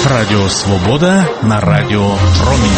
Радіо Свобода на Радіо Промінь.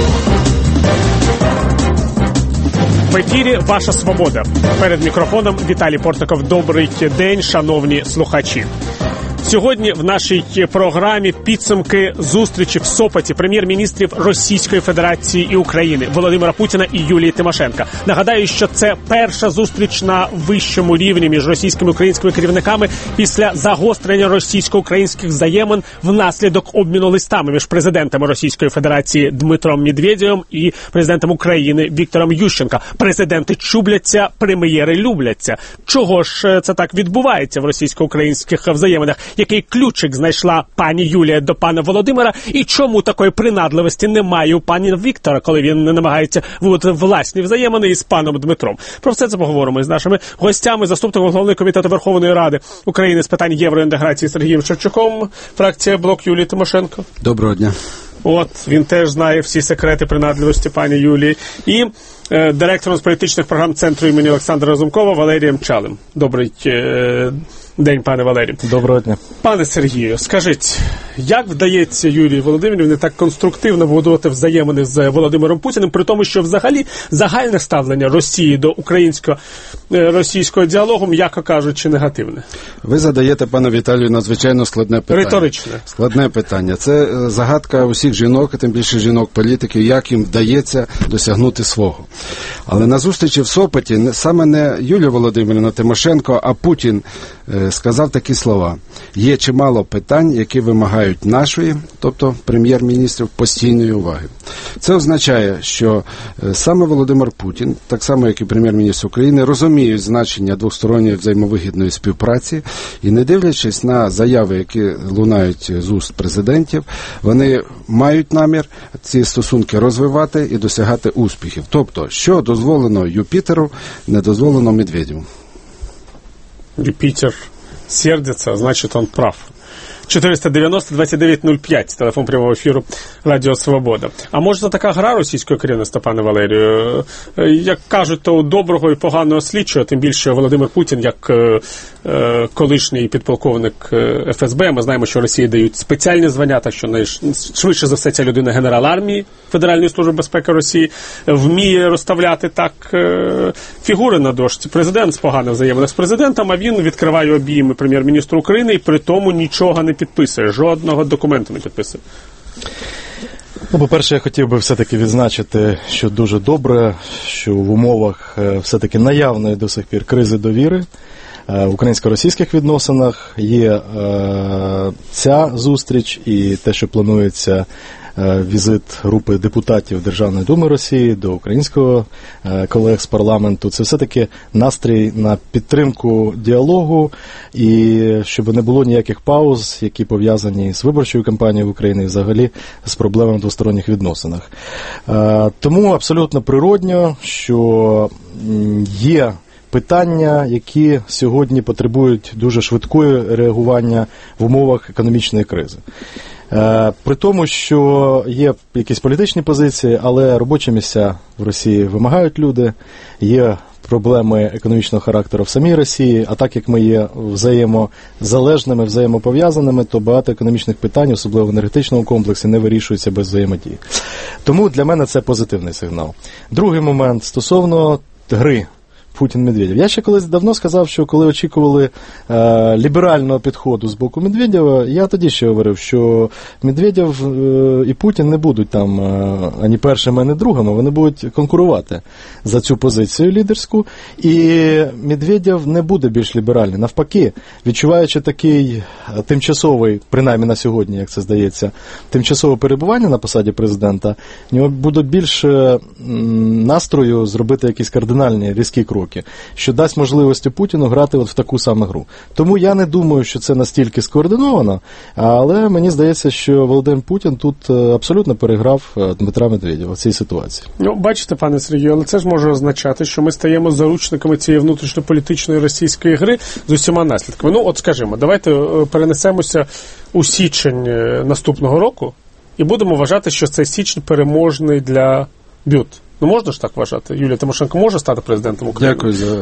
В ефірі «Ваша Свобода». Перед мікрофоном Віталій Портников. Добрий день, шановні слухачі. Сьогодні в нашій програмі підсумки зустрічі в Сопоті прем'єр-міністрів Російської Федерації і України Володимира Путіна і Юлії Тимошенко. Нагадаю, що це перша зустріч на вищому рівні між російськими і українськими керівниками після загострення російсько-українських взаємин внаслідок обміну листами між президентами Російської Федерації Дмитром Медведєвим і президентом України Віктором Ющенко. Президенти чубляться, прем'єри любляться. Чого ж це так відбувається в російсько-українських взаєминах? Який ключик знайшла пані Юлія до пана Володимира, і чому такої принадливості немає у пані Віктора, коли він не намагається виводити власні взаємини із паном Дмитром. Про все це поговоримо із нашими гостями. Заступником головного комітету Верховної Ради України з питань євроінтеграції Сергієм Шевчуком, фракція «Блок» Юлії Тимошенко. Доброго дня. От, він теж знає всі секрети принадливості пані Юлії. І директором з політичних програм Центру імені Олександра Разумкова Валерієм Чалим. Добрий день, пане Валерію. Доброго дня. Пане Сергію, скажіть, як вдається Юлії Володимирівні так конструктивно будувати взаємини з Володимиром Путіним, при тому, що взагалі загальне ставлення Росії до українсько-російського діалогу, м'яко кажучи, негативне? Ви задаєте, пане Віталію, надзвичайно складне питання. Риторичне. Складне питання. Це загадка усіх жінок, а тим більше жінок-політиків, як їм вдається досягнути свого. Але на зустрічі в Сопоті саме не Юлія Володимирівна Тимошенко, а Путін сказав такі слова. Є чимало питань, які вимагають нашої, тобто прем'єр-міністрів, постійної уваги. Це означає, що саме Володимир Путін, так само як і прем'єр-міністр України, розуміють значення двосторонньої взаємовигідної співпраці і, не дивлячись на заяви, які лунають з уст президентів, вони мають намір ці стосунки розвивати і досягати успіхів. Тобто, що дозволено Юпітеру, не дозволено Медведєву. Юпитер сердится, значит, он прав. 490-2905, телефон прямого ефіру Радіо Свобода. А може це така гра російського керівництва, пане Валерію? Як кажуть, то у доброго і поганого слідчого, тим більше Володимир Путін, як колишній підполковник ФСБ, ми знаємо, що Росії дають спеціальні звання, так що швидше за все ця людина генерал армії Федеральної служби безпеки Росії, вміє розставляти так фігури на дошці. Президент з поганим взаєминах з президентом, а він відкриває обійми прем'єр-міністру України і при тому нічого не підписує, жодного документу не підписує. Ну, по-перше, я хотів би все-таки відзначити, що дуже добре, що в умовах все-таки наявної до сих пір кризи довіри в українсько-російських відносинах є ця зустріч і те, що планується візит групи депутатів Державної думи Росії до українського колег з парламенту. Це все-таки настрій на підтримку діалогу і щоб не було ніяких пауз, які пов'язані з виборчою кампанією в Україні і взагалі з проблемами в двосторонніх відносинах. Тому абсолютно природньо, що є питання, які сьогодні потребують дуже швидкого реагування в умовах економічної кризи. При тому, що є якісь політичні позиції, але робочі місця в Росії вимагають люди, є проблеми економічного характеру в самій Росії, а так як ми є взаємозалежними, взаємопов'язаними, то багато економічних питань, особливо в енергетичному комплексі, не вирішуються без взаємодії. Тому для мене це позитивний сигнал. Другий момент стосовно гри Путін-Медведєв. Я ще колись давно сказав, що коли очікували ліберального підходу з боку Медведєва, я тоді ще говорив, що Медведєв і Путін не будуть там ані першими, ані другими, вони будуть конкурувати за цю позицію лідерську, і Медведєв не буде більш ліберальний. Навпаки, відчуваючи такий тимчасовий, принаймні на сьогодні, як це здається, тимчасове перебування на посаді президента, в нього буде більше настрою зробити якісь кардинальні, різкі кроки, що дасть можливості Путіну грати от в таку саму гру. Тому я не думаю, що це настільки скоординовано, але мені здається, що Володимир Путін тут абсолютно переграв Дмитра Медведєва в цій ситуації. Ну, бачите, пане Сергію, але це ж може означати, що ми стаємо заручниками цієї внутрішньополітичної російської гри з усіма наслідками. Ну, от скажімо, давайте перенесемося у січень наступного року і будемо вважати, що цей січень переможний для БЮТ. Ну, можна ж так вважати? Юлія Тимошенко може стати президентом України? Дякую за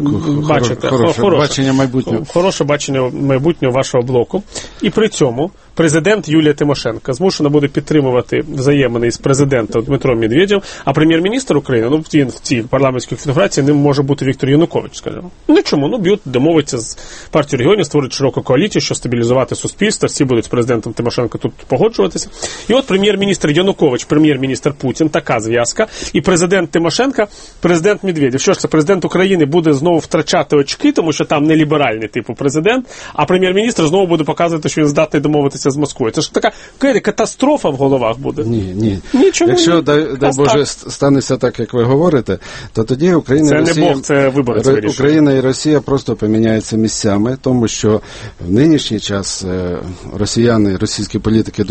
Бачите, хороше бачення майбутнього. Хороше бачення майбутнього вашого блоку. І при цьому президент Юлія Тимошенко змушена буде підтримувати взаємини з президентом Дмитром Медведєвим, а прем'єр-міністр України, він в цій парламентській конфігурації ним може бути Віктор Янукович, скажімо. Ну чому? Б'ют домовиться з партією регіонів, створить широку коаліцію, щоб стабілізувати суспільство, всі будуть з президентом Тимошенко тут погоджуватися. І от прем'єр-міністр Янукович, прем'єр-міністр Путін, така зв'язка, і президент Тимошенко, президент Медведєв. Що ж це, президент України буде знову втрачати очки, тому що там не ліберальний типу президент, а прем'єр-міністр знову буде показувати, що він здатний домовитися з Москвою. Це ж така катастрофа в головах буде. Ні. Нічому. Якщо, дай Боже, станеться так, як ви говорите, то тоді Україна і Росія... Це не Бог, це виборець вирішує. Україна і Росія просто поміняються місцями, тому що в нинішній час росіяни, російські політики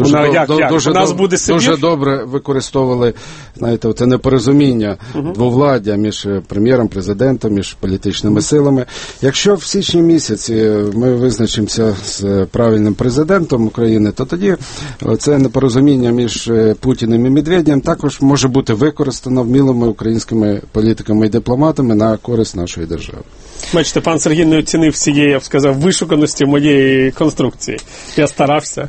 дуже добре використовували, знаєте, це непорозуміння двовладдя між прем'єром, президентом, між політичними силами. Якщо в січні місяці ми визначимося з правильним президентом України, то тоді це непорозуміння між Путіним і Медведєвим також може бути використано вмілими українськими політиками і дипломатами на користь нашої держави. Бачите, пан Сергій не оцінив всієї, я б сказав, вишуканості моєї конструкції. Я старався.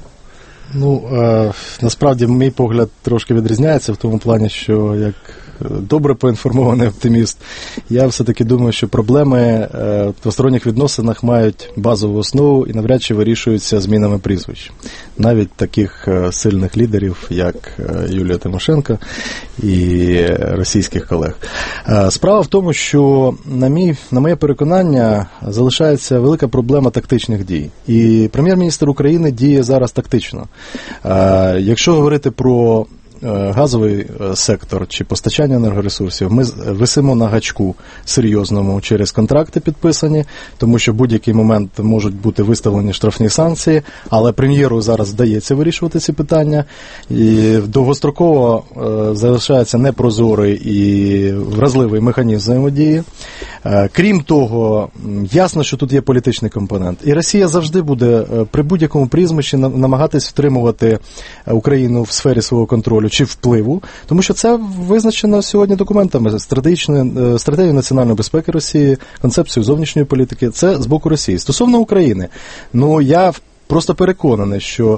Насправді, мій погляд трошки відрізняється в тому плані, що як добре поінформований оптиміст, я все-таки думаю, що проблеми в двосторонніх відносинах мають базову основу і навряд чи вирішуються змінами прізвищ. Навіть таких сильних лідерів, як Юлія Тимошенко і російських колег. Справа в тому, що, на моє переконання, залишається велика проблема тактичних дій. І прем'єр-міністр України діє зараз тактично. Якщо говорити про газовий сектор чи постачання енергоресурсів, ми висимо на гачку серйозному через контракти підписані, тому що в будь-який момент можуть бути виставлені штрафні санкції, але прем'єру зараз вдається вирішувати ці питання, і довгостроково залишається непрозорий і вразливий механізм взаємодії. Крім того, ясно, що тут є політичний компонент. І Росія завжди буде при будь-якому прізвищі намагатись втримувати Україну в сфері свого контролю чи впливу, тому що це визначено сьогодні документами стратегії національної безпеки Росії, концепцію зовнішньої політики. Це з боку Росії. Стосовно України, я просто переконаний, що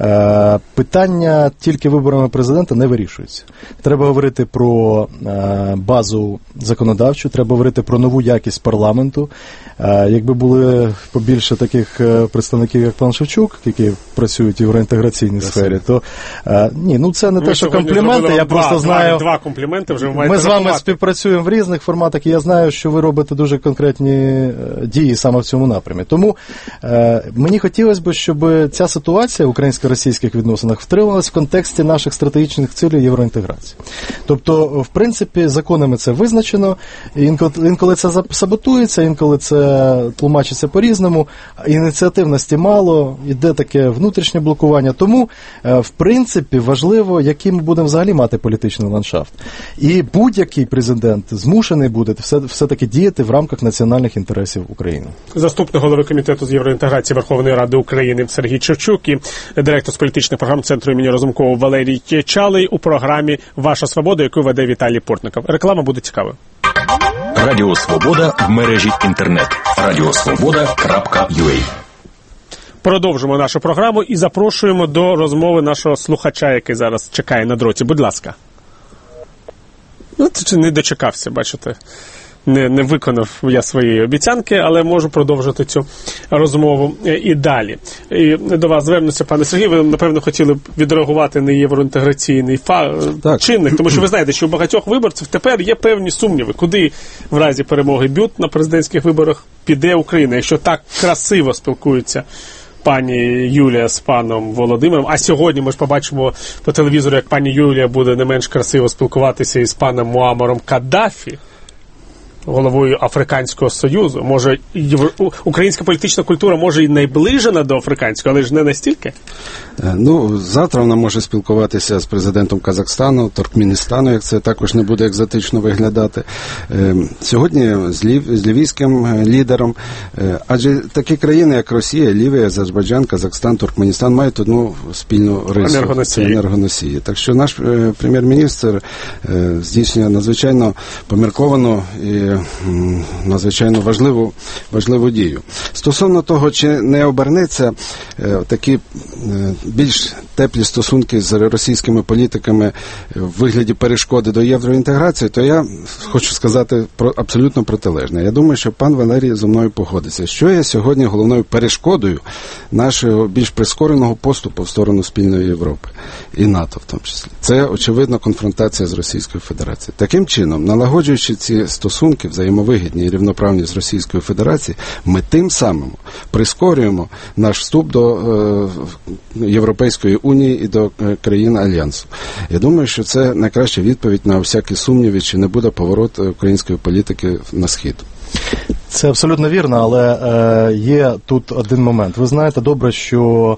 питання тільки виборами президента не вирішується. Треба говорити про базу законодавчу, треба говорити про нову якість парламенту. Якби були побільше таких представників, як пан Шевчук, які працюють в євроінтеграційній сфері, то це не те, що компліменти, я просто знаю... Два компліменти вже ви маєте Ми з вами співпрацюємо в різних форматах, і я знаю, що ви робите дуже конкретні дії саме в цьому напрямі. Тому мені хотілося б, щоб ця ситуація в українсько-російських відносинах втрималась в контексті наших стратегічних цілей євроінтеграції. Тобто, в принципі, законами це визначено, інколи це саботується, інколи це тлумачиться по-різному, ініціативності мало, іде таке внутрішнє блокування. Тому, в принципі, важливо, який ми будемо взагалі мати політичний ландшафт. І будь-який президент змушений буде все-таки діяти в рамках національних інтересів України. Заступник голови комітету з євроінтеграції Верховної Ради України Сергій Шевчук і директор з політичних програм Центру імені Разумкова Валерій Чалий у програмі «Ваша свобода», яку веде Віталій Портников. Реклама буде цікавою. Радіо Свобода в мережі інтернет. radiosvoboda.ua. Продовжимо нашу програму і запрошуємо до розмови нашого слухача, який зараз чекає на дроті. Будь ласка. Не дочекався, бачите. Не виконав я свої обіцянки, але можу продовжити цю розмову і далі. І до вас звернуся, пане Сергій, ви, напевно, хотіли б відреагувати на євроінтеграційний чинник, тому що ви знаєте, що у багатьох виборців тепер є певні сумніви, куди в разі перемоги БЮТ на президентських виборах піде Україна, якщо так красиво спілкуються пані Юлія з паном Володимиром, а сьогодні ми ж побачимо по телевізору, як пані Юлія буде не менш красиво спілкуватися із паном Муаммаром Каддафі, головою Африканського Союзу. Може, українська політична культура може і найближена до африканської, але ж не настільки? Завтра вона може спілкуватися з президентом Казахстану, Туркменістану, як це також не буде екзотично виглядати. Сьогодні з лівійським лідером. Адже такі країни, як Росія, Лівія, Азербайджан, Казахстан, Туркменістан мають одну спільну рису. Енергоносії. Так що наш прем'єр-міністр здійснює надзвичайно помірковану і надзвичайно важливу дію. Стосовно того, чи не обернеться такі більш теплі стосунки з російськими політиками в вигляді перешкоди до євроінтеграції, то я хочу сказати абсолютно протилежне. Я думаю, що пан Валерій зі мною погодиться. Що є сьогодні головною перешкодою нашого більш прискореного поступу в сторону спільної Європи і НАТО в тому числі? Це, очевидно, конфронтація з Російською Федерацією. Таким чином, налагоджуючи ці стосунки взаємовигідні і рівноправні з Російською Федерацією, ми тим самим прискорюємо наш вступ до Європейської Унії і до країн Альянсу. Я думаю, що це найкраща відповідь на всякі сумніви, чи не буде поворот української політики на схід. Це абсолютно вірно, але є тут один момент. Ви знаєте добре, що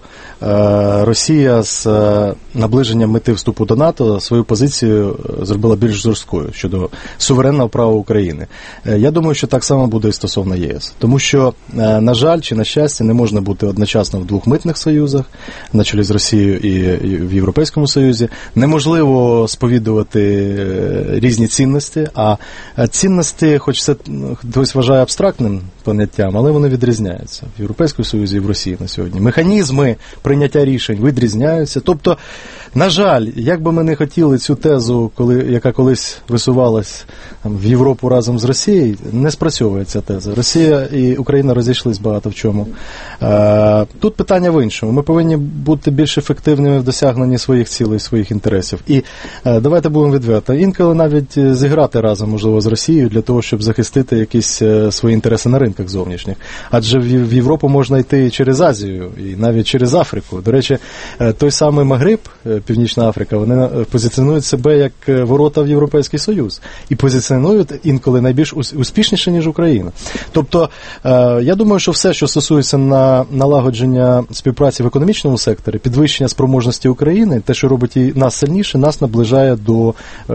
Росія з наближенням мети вступу до НАТО свою позицію зробила більш жорсткою щодо суверенного права України. Я думаю, що так само буде і стосовно ЄС. Тому що, на жаль, чи на щастя, не можна бути одночасно в двох митних союзах, на чолі з Росією і в Європейському Союзі. Неможливо сповідувати різні цінності, а цінності, хоч це хтось вважає абстрактним поняттям, але вони відрізняються в Європейському Союзі і в Росії на сьогодні. Механізми прийняття рішень відрізняються. Тобто, на жаль, як би ми не хотіли цю тезу, яка колись висувалась в Європу разом з Росією, не спрацьовує ця теза. Росія і Україна розійшлись багато в чому. Тут питання в іншому. Ми повинні бути більш ефективними в досягненні своїх цілей, своїх інтересів. І давайте будемо відверто. Інколи навіть зіграти разом, можливо, з Росією для того, щоб захистити якісь свої інтереси на ринках зовнішніх. Адже в Європу можна йти через Азію і навіть через Африку. До речі, той самий Магриб, Північна Африка, вони позиціонують себе як ворота в Європейський Союз. І позиціонують інколи найбільш успішніше, ніж Україна. Тобто, я думаю, що все, що стосується налагодження співпраці в економічному секторі, підвищення спроможності України, те, що робить і нас сильніше, нас наближає до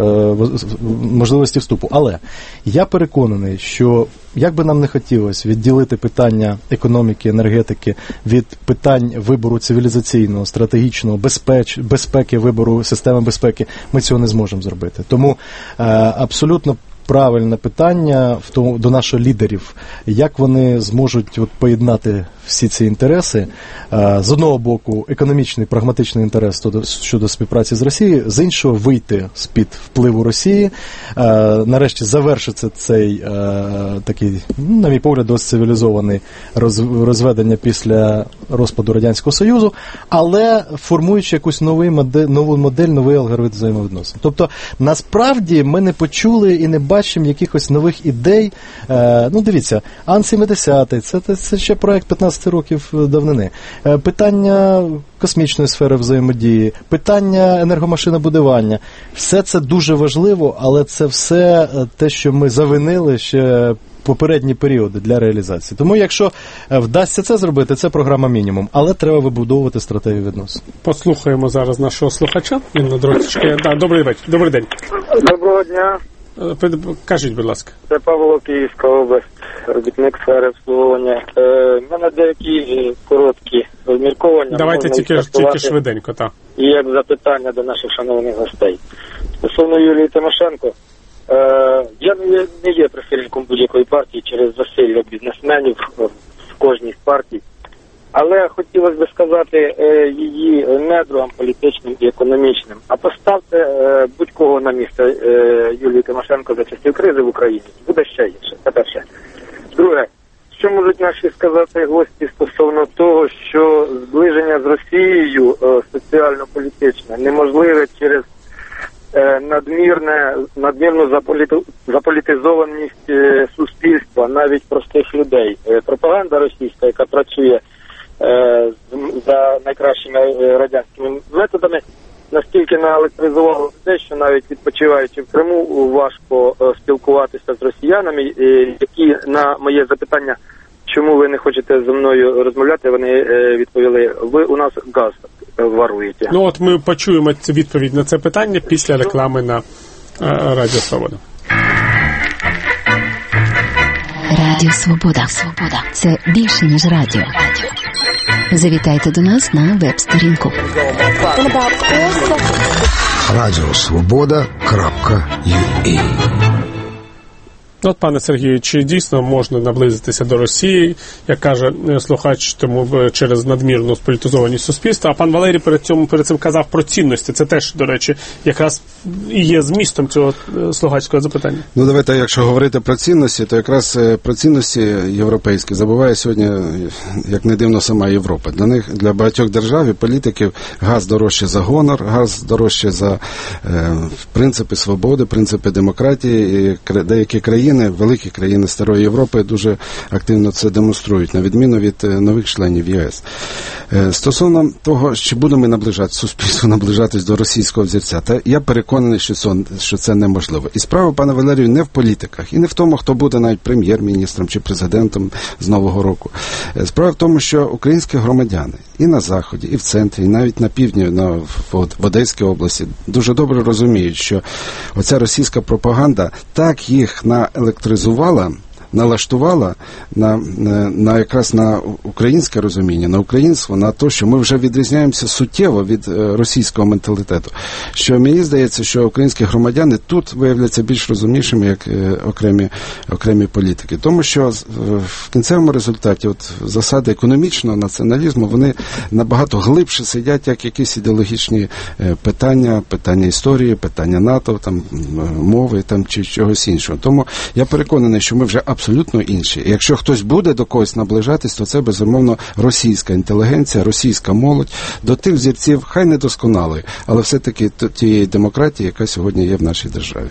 можливості вступу. Але я переконаний, що як би нам не хотілося відділити питання економіки, енергетики від питань вибору цивілізаційного, стратегічного, безпеки, вибору системи безпеки, ми цього не зможемо зробити. Тому абсолютно правильне питання до наших лідерів, як вони зможуть поєднати всі ці інтереси. З одного боку, економічний, прагматичний інтерес щодо співпраці з Росією, з іншого вийти з-під впливу Росії, нарешті завершиться цей такий, на мій погляд, досить цивілізований розведення після розпаду Радянського Союзу, але формуючи якусь нову модель, новий алгоритм взаємовідносин. Тобто, насправді, ми не почули і не бачимо якихось нових ідей. Дивіться, Ан-70, це ще проект 15 років давнини. Питання космічної сфери взаємодії, питання енергомашинобудування. Все це дуже важливо, але це все те, що ми завинили ще попередні періоди для реалізації. Тому, якщо вдасться це зробити, це програма мінімум. Але треба вибудовувати стратегію відносин. Послухаємо зараз нашого слухача. Він на дротички. Добрий вечір. Добрий день. Доброго дня. Кажіть, будь ласка. Це Павло, Київська область, робітник сфери обслуговування. В мене деякі короткі розмірковання. Давайте тільки швиденько, так. І як запитання до наших шановних гостей. Стосовно Юлії Тимошенко, я не є прихильником будь-якої партії через засилля бізнесменів в кожній з партій. Але хотілося б сказати її недругам політичним і економічним. А поставте будь-кого на місце Юлії Тимошенко за часів кризи в Україні. Буде ще гірше. Це перше. Друге, що можуть наші сказати гості стосовно того, що зближення з Росією соціально-політичне неможливе через надмірну заполітизованість суспільства, навіть простих людей. Пропаганда російська, яка працює за найкращими радянськими методами, настільки наелектризувало людей, що навіть відпочиваючи в Криму, важко спілкуватися з росіянами, які на моє запитання, чому ви не хочете зі мною розмовляти, вони відповіли: ви у нас газ воруєте. От ми почуємо відповідь на це питання після реклами на Радіо Свобода. Радіо Свобода. Це більше, ніж радіо. Завітайте до нас на веб-сторінку. Радіосвобода.ua От, пане Сергію, чи дійсно можна наблизитися до Росії, як каже слухач, тому через надмірну сполітизованість суспільства, а пан Валерій перед цим казав про цінності. Це теж, до речі, якраз і є змістом цього слухацького запитання. Ну, давайте, якщо говорити про цінності, то якраз про цінності європейські забуває сьогодні, як не дивно, сама Європа. Для багатьох держав і політиків газ дорожче за гонор, газ дорожче за принципи свободи, принципи демократії. І деякі країни, великі країни Старої Європи дуже активно це демонструють, на відміну від нових членів ЄС. Стосовно того, чи будемо суспільство наближатись до російського взірця, та я переконаний, що це неможливо. І справа, пане Валерію, не в політиках, і не в тому, хто буде навіть прем'єр-міністром чи президентом з Нового року. Справа в тому, що українські громадяни і на Заході, і в центрі, і навіть на півдні, в Одеській області, дуже добре розуміють, що оця російська пропаганда так їх наелектризувала, налаштувала якраз на українське розуміння, на українство, на те, що ми вже відрізняємося суттєво від російського менталітету. Що мені здається, що українські громадяни тут виявляться більш розумнішими, як окремі політики. Тому що в кінцевому результаті засади економічного націоналізму, вони набагато глибше сидять, як якісь ідеологічні питання історії, питання НАТО, мови чи чогось іншого. Тому я переконаний, що ми вже абсолютно інші. І якщо хтось буде до когось наближатись, то це, безумовно, російська інтелігенція, російська молодь, до тих взірців, хай недосконалої, але все-таки тієї демократії, яка сьогодні є в нашій державі.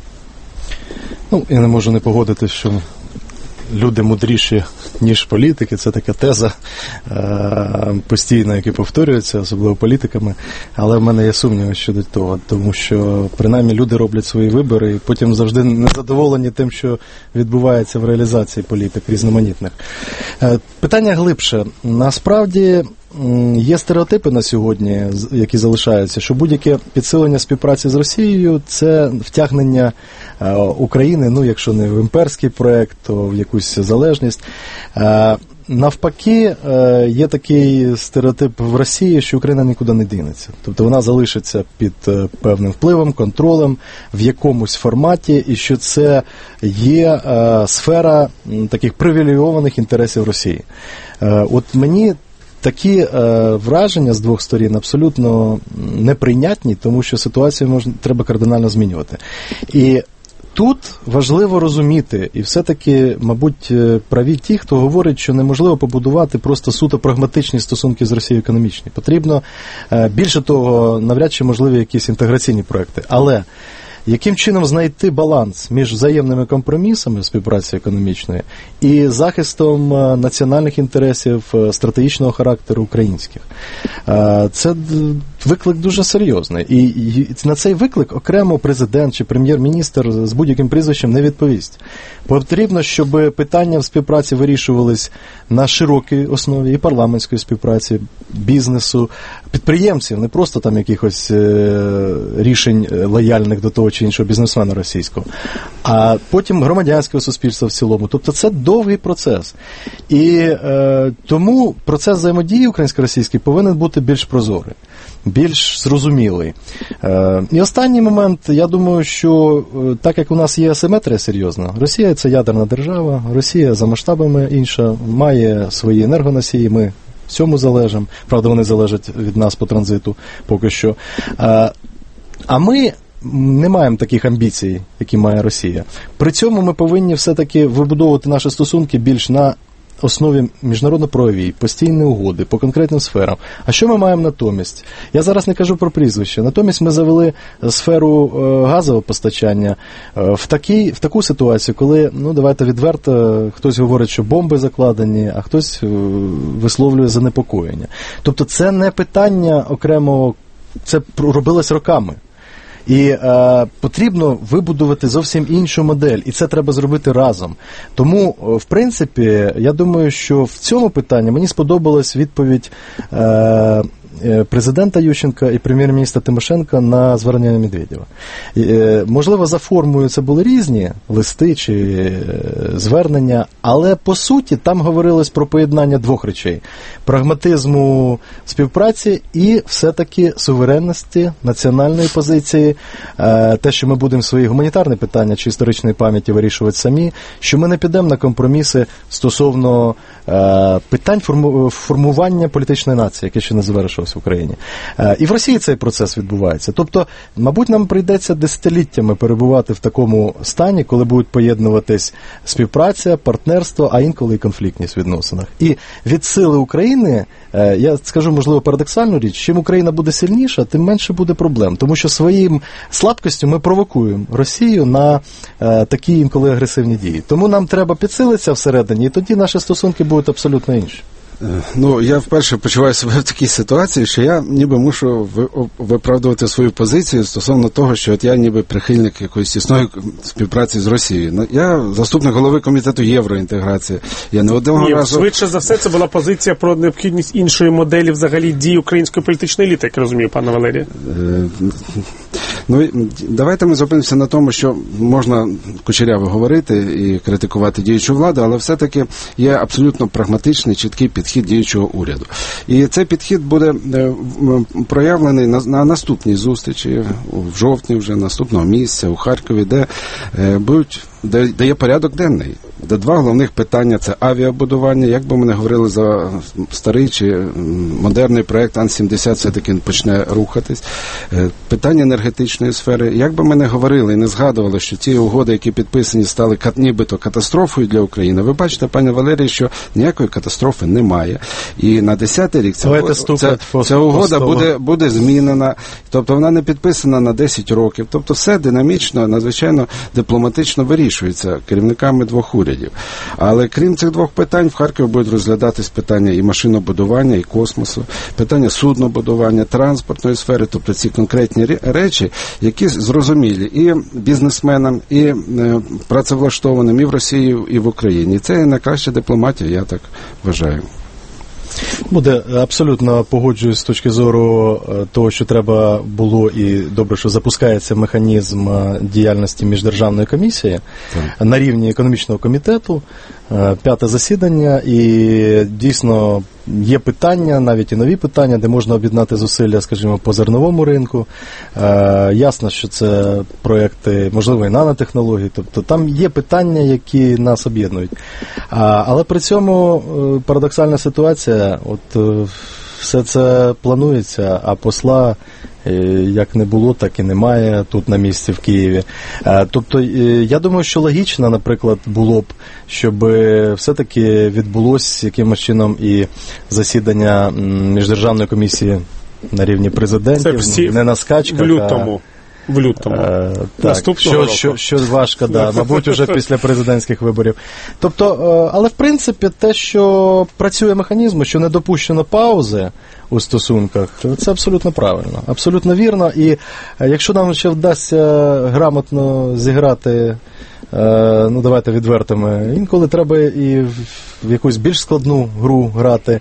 Я не можу не погодитись, що люди мудріші, ніж політики. Це така теза постійна, яка повторюється, особливо політиками. Але в мене є сумніви щодо того, тому що, принаймні, люди роблять свої вибори і потім завжди незадоволені тим, що відбувається в реалізації політик різноманітних. Питання глибше. Насправді, є стереотипи на сьогодні, які залишаються, що будь-яке підсилення співпраці з Росією – це втягнення України, якщо не в імперський проект, то в якусь залежність. Навпаки, є такий стереотип в Росії, що Україна нікуди не дінеться. Тобто вона залишиться під певним впливом, контролем в якомусь форматі, і що це є сфера таких привілейованих інтересів Росії. От мені такі враження з двох сторін абсолютно неприйнятні, тому що ситуацію треба кардинально змінювати. І тут важливо розуміти, і все-таки, мабуть, праві ті, хто говорить, що неможливо побудувати просто суто прагматичні стосунки з Росією економічні. Потрібно, більше того, навряд чи можливі якісь інтеграційні проекти. Але яким чином знайти баланс між взаємними компромісами співпраці економічної і захистом національних інтересів стратегічного характеру українських? Це виклик дуже серйозний. І на цей виклик окремо президент чи прем'єр-міністр з будь-яким прізвищем не відповість. Потрібно, щоб питання в співпраці вирішувались на широкій основі і парламентської співпраці, бізнесу, підприємців, не просто там якихось рішень лояльних до того чи іншого бізнесмена російського, а потім громадянського суспільства в цілому. Тобто це довгий процес. І тому процес взаємодії українсько-російський повинен бути більш прозорий, більш зрозумілий. І останній момент, я думаю, що так як у нас є асиметрія серйозна, Росія – це ядерна держава, Росія за масштабами інша, має свої енергоносії, ми в цьому залежимо. Правда, вони залежать від нас по транзиту поки що. А ми не маємо таких амбіцій, які має Росія. При цьому ми повинні все-таки вибудовувати наші стосунки більш на основі міжнародно-правовій, постійні угоди по конкретним сферам. А що ми маємо натомість? Я зараз не кажу про прізвище. Натомість ми завели сферу газового постачання в таку ситуацію, коли, давайте відверто, хтось говорить, що бомби закладені, а хтось висловлює занепокоєння. Тобто це не питання окремого, це робилось роками. І потрібно вибудувати зовсім іншу модель, і це треба зробити разом. Тому, в принципі, я думаю, що в цьому питанні мені сподобалась відповідь президента Ющенка і прем'єр-міністра Тимошенка на звернення Медведєва. Можливо, за формою це були різні листи чи звернення, але по суті там говорилось про поєднання двох речей: прагматизму співпраці і все-таки суверенності, національної позиції, те, що ми будемо свої гуманітарні питання чи історичної пам'яті вирішувати самі, що ми не підемо на компроміси стосовно питань формування політичної нації, яке ще не завершилось в Україні. І в Росії цей процес відбувається. Тобто, мабуть, нам прийдеться десятиліттями перебувати в такому стані, коли будуть поєднуватись співпраця, партнерство, а інколи і конфліктність в відносинах. І від сили України, я скажу, можливо, парадоксальну річ, чим Україна буде сильніша, тим менше буде проблем. Тому що своїм слабкістю ми провокуємо Росію на такі інколи агресивні дії. Тому нам треба підсилитися всередині, і тоді наші стосунки будуть абсолютно інші. Ну, я вперше почуваю себе в такій ситуації, що я ніби мушу виправдувати свою позицію стосовно того, що от я ніби прихильник якоїсь тісної співпраці з Росією. Я заступник голови комітету євроінтеграції. Я не одного разу... Швидше за все, це була позиція про необхідність іншої моделі взагалі дій української політичної еліти, як розумію, пане Валерію. Ну, давайте ми зупинимося на тому, що можна кучеряво говорити і критикувати діючу владу, але все-таки є абсолютно прагматичний, чіткий підхід діючого уряду. І цей підхід буде проявлений на наступній зустрічі, в жовтні вже наступного місяця у Харкові, де є порядок денний. Де два головних питання – це авіабудування. Як би ми не говорили за старий чи модерний проєкт Ан-70 все-таки почне рухатись. Питання енергетичної сфери. Як би ми не говорили і не згадували, що ті угоди, які підписані, стали нібито катастрофою для України. Ви бачите, пане Валерій, що ніякої катастрофи немає. І на 10-й рік ця угода буде змінена. Тобто вона не підписана на 10 років. Тобто все динамічно, надзвичайно дипломатично вирішується керівниками двох урядів. Але крім цих двох питань, в Харкові будуть розглядатись питання і машинобудування, і космосу, питання суднобудування, транспортної сфери, тобто ці конкретні речі, які зрозумілі і бізнесменам, і працевлаштованим, і в Росії, і в Україні. Це найкраща дипломатія, я так вважаю. Буде, абсолютно погоджуюсь з точки зору того, що треба було, і добре, що запускається механізм діяльності міждержавної комісії на рівні економічного комітету, 5-те засідання, і дійсно є питання, навіть і нові питання, де можна об'єднати зусилля, скажімо, по зерновому ринку. Ясно, що це проекти, можливо, і нанотехнологій, тобто там є питання, які нас об'єднують. Але при цьому парадоксальна ситуація, от все це планується, а посла як не було, так і немає тут на місці в Києві. Тобто, я думаю, що логічно, наприклад, було б, щоб все-таки відбулося якимось чином і засідання міждержавної комісії на рівні президентів, не на скачках, в лютому. Так, що важко, мабуть, вже після президентських виборів. Тобто, але в принципі те, що працює механізм, що не допущено паузи у стосунках, це абсолютно правильно, абсолютно вірно. І якщо нам ще вдасться грамотно зіграти, ну давайте відвертими, інколи треба і в якусь більш складну гру грати,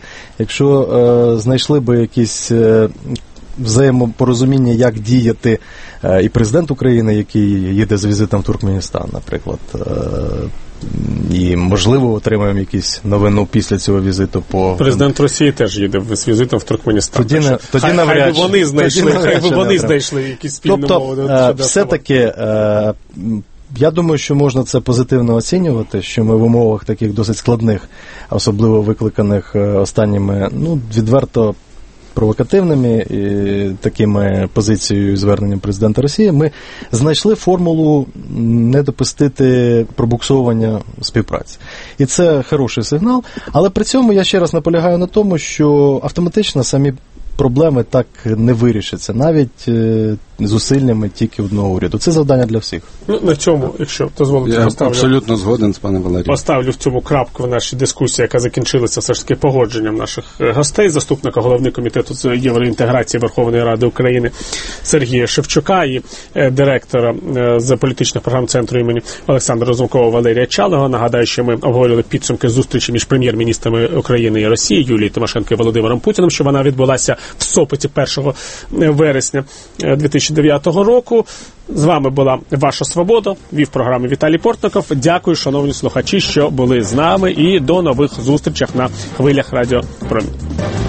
якщо знайшли би якісь взаємопорозуміння, як діяти, і президент України, який їде з візитом в Туркменістан, наприклад, і, можливо, отримаємо якусь новину після цього візиту по... Президент Росії теж їде з візитом в Туркменістан. Тоді навряд чи. Хай би вони знайшли якісь спільну мову. Тобто, все-таки, я думаю, що можна це позитивно оцінювати, що ми в умовах таких досить складних, особливо викликаних останніми, відверто провокативними такими позицією і зверненням президента Росії, ми знайшли формулу не допустити пробуксовування співпраці. І це хороший сигнал, але при цьому я ще раз наполягаю на тому, що автоматично самі проблеми так не вирішаться. Навіть зусиллями тільки одного уряду. Це завдання для всіх. Ну, на цьому, якщо дозволите, Я абсолютно згоден з паном Валерієм. Поставлю в цьому крапку в нашій дискусії, яка закінчилася все ж таки погодженням наших гостей, заступника голови комітету з євроінтеграції Верховної Ради України Сергія Шевчука і директора з політичних програм Центру імені Олександра Разумкова Валерія Чалого. Нагадаю, що ми обговорювали підсумки зустрічі між прем'єр-міністрами України і Росії Юлією Тимошенко і Володимиром Путіним, що вона відбулася в Сопоті 1 вересня 2009 року. З вами була Ваша Свобода, вів програму Віталій Портников. Дякую, шановні слухачі, що були з нами, і до нових зустрічей на хвилях Радіо Промінь.